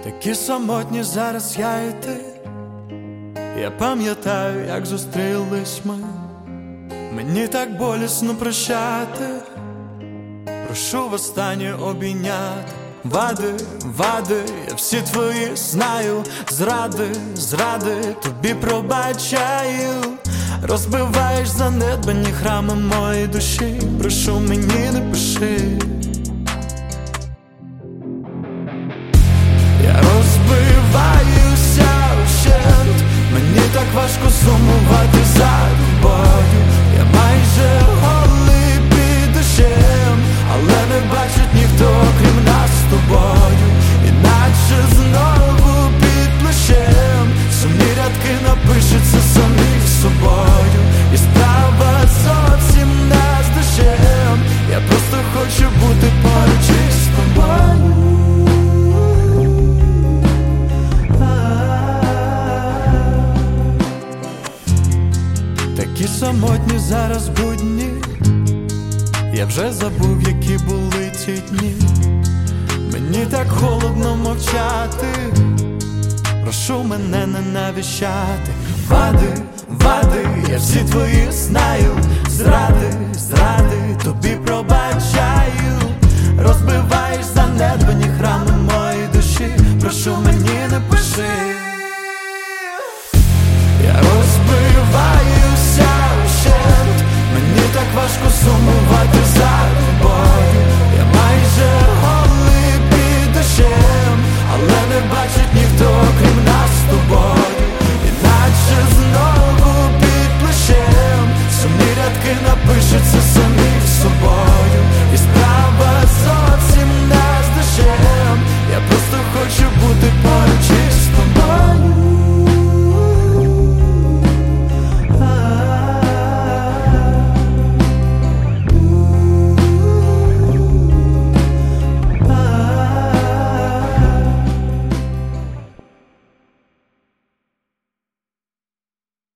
Такі самотні зараз я і ти. Я пам'ятаю, як зустрілись ми. Мені так болісно прощати. Прошу востаннє обійняти. Вади, я всі твої знаю. Зради, тобі пробачаю. Розбиваєш занедбані храми моєї душі. Прошу, мені не пиши. Я розбиваюся вщент. Мені так важко сумувати за тобою. Я майже голий під дощем, але не бачить ніхто, крім нас з тобою. Іначе знову під плащем сумні рядки напишуться самих собою. І справа зовсім не з дощем. Я просто хочу бути поруч із тобою. Такі самотні зараз будні. Я вже забув, які були ті дні. Мені так холодно мовчати. Прошу мене не навіщати. Вади, я всі твої знаю. Зради, тобі пробачаю. Розбиваєш занедбані храми моєї душі. Прошу, мені не пиши. Я розбиваюся вщент. Мені так важко сумувати за тобою. Я майже голий під дощем, але не бачить ніхто, крім нас з тобою. Іначе знову під плащем сумні рядки напишуться самі собою.